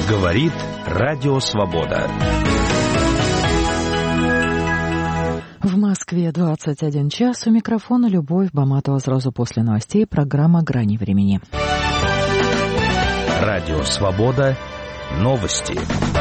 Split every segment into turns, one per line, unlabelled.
Говорит Радио Свобода.
В Москве 21 час. У микрофона Любовь Баматова. Сразу после новостей программа «Грани времени».
Радио Свобода. Новости.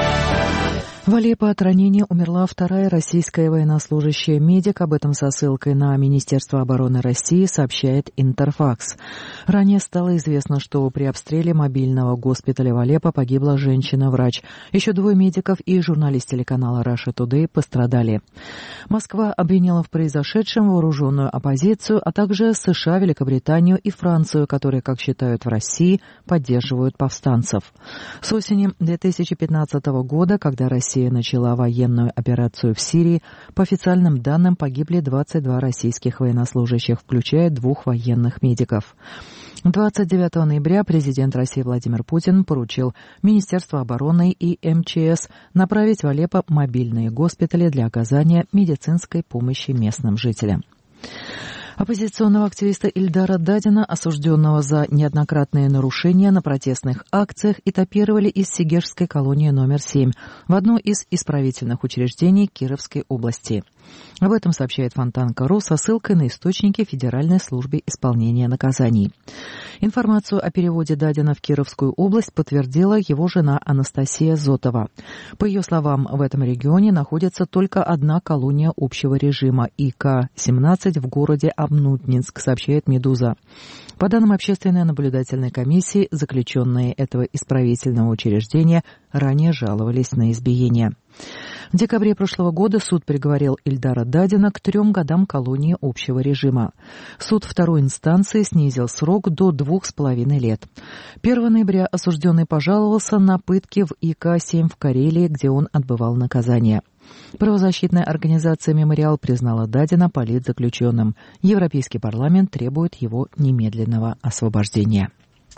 В Алеппо от ранения умерла вторая российская военнослужащая медик. Об этом со ссылкой на Министерство обороны России сообщает Интерфакс. Ранее стало известно, что при обстреле мобильного госпиталя в Алеппо погибла женщина-врач. Еще двое медиков и журналист телеканала Russia Today пострадали. Москва обвинила в произошедшем вооруженную оппозицию, а также США, Великобританию и Францию, которые, как считают в России, поддерживают повстанцев. С осени 2015 года, когда Россия начала военную операцию в Сирии, по официальным данным погибли 22 российских военнослужащих, включая 2 военных медиков. 29 ноября президент России Владимир Путин поручил Министерству обороны и МЧС направить в Алеппо мобильные госпитали для оказания медицинской помощи местным жителям. Оппозиционного активиста Ильдара Дадина, осужденного за неоднократные нарушения на протестных акциях, этапировали из Сегежской колонии номер 7 в одно из исправительных учреждений Кировской области. Об этом сообщает Фонтанка.ру со ссылкой на источники Федеральной службы исполнения наказаний. Информацию о переводе Дадина в Кировскую область подтвердила его жена Анастасия Зотова. По ее словам, в этом регионе находится только одна колония общего режима ИК-17 в городе Обнутнинск, сообщает «Медуза». По данным общественной наблюдательной комиссии, заключенные этого исправительного учреждения ранее жаловались на избиение. В декабре прошлого года суд приговорил Ильдара Дадина к 3 годам колонии общего режима. Суд второй инстанции снизил срок до 2,5 лет. 1 ноября осужденный пожаловался на пытки в ИК-7 в Карелии, где он отбывал наказание. Правозащитная организация «Мемориал» признала Дадина политзаключенным. Европейский парламент требует его немедленного освобождения.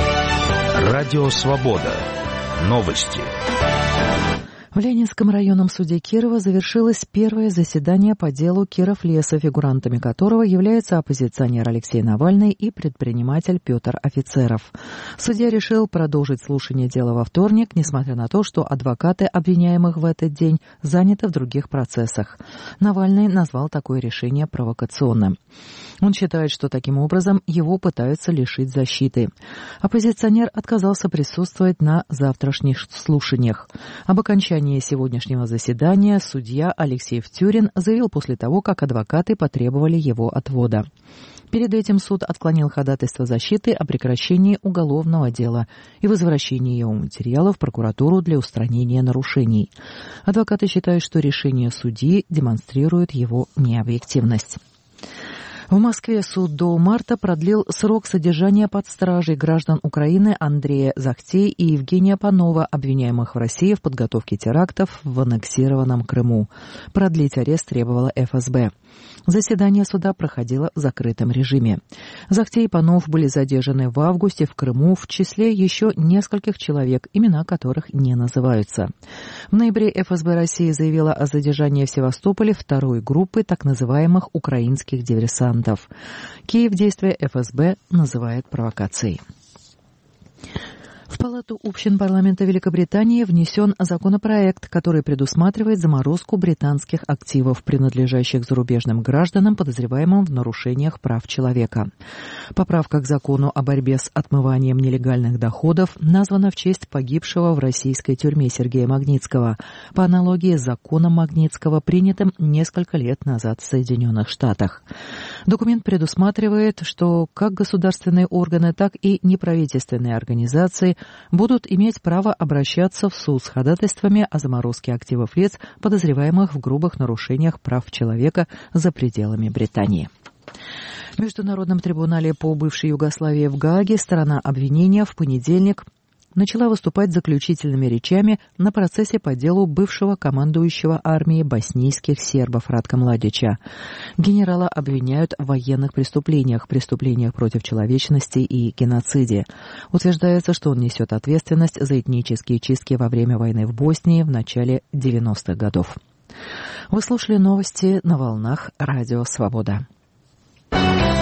Радио Свобода. Новости.
В Ленинском районном суде Кирова завершилось первое заседание по делу Кировлеса, фигурантами которого являются оппозиционер Алексей Навальный и предприниматель Петр Офицеров. Судья решил продолжить слушание дела во вторник, несмотря на то, что адвокаты обвиняемых в этот день заняты в других процессах. Навальный назвал такое решение провокационным. Он считает, что таким образом его пытаются лишить защиты. Оппозиционер отказался присутствовать на завтрашних слушаниях. Об окончании сегодняшнего заседания судья Алексей Втюрин заявил после того, как адвокаты потребовали его отвода. Перед этим суд отклонил ходатайство защиты о прекращении уголовного дела и возвращении его материалов в прокуратуру для устранения нарушений. Адвокаты считают, что решение судьи демонстрирует его необъективность. В Москве суд до марта продлил срок содержания под стражей граждан Украины Андрея Захтей и Евгения Панова, обвиняемых в России в подготовке терактов в аннексированном Крыму. Продлить арест требовала ФСБ. Заседание суда проходило в закрытом режиме. Захтей и Панов были задержаны в августе в Крыму в числе еще нескольких человек, имена которых не называются. В ноябре ФСБ России заявила о задержании в Севастополе второй группы так называемых украинских диверсантов. Киев действия ФСБ называет провокацией. В Палату общин парламента Великобритании внесен законопроект, который предусматривает заморозку британских активов, принадлежащих зарубежным гражданам, подозреваемым в нарушениях прав человека. Поправка к закону о борьбе с отмыванием нелегальных доходов названа в честь погибшего в российской тюрьме Сергея Магнитского, по аналогии с законом Магнитского, принятым несколько лет назад в Соединенных Штатах. Документ предусматривает, что как государственные органы, так и неправительственные организации будут иметь право обращаться в суд с ходатайствами о заморозке активов лиц, подозреваемых в грубых нарушениях прав человека за пределами Британии. В Международном трибунале по бывшей Югославии в Гааге сторона обвинения в понедельник начала выступать заключительными речами на процессе по делу бывшего командующего армией боснийских сербов Радка Младича. Генерала обвиняют в военных преступлениях, преступлениях против человечности и геноциде. Утверждается, что он несет ответственность за этнические чистки во время войны в Боснии в начале 90-х годов. Вы слушали новости на волнах Радио Свобода.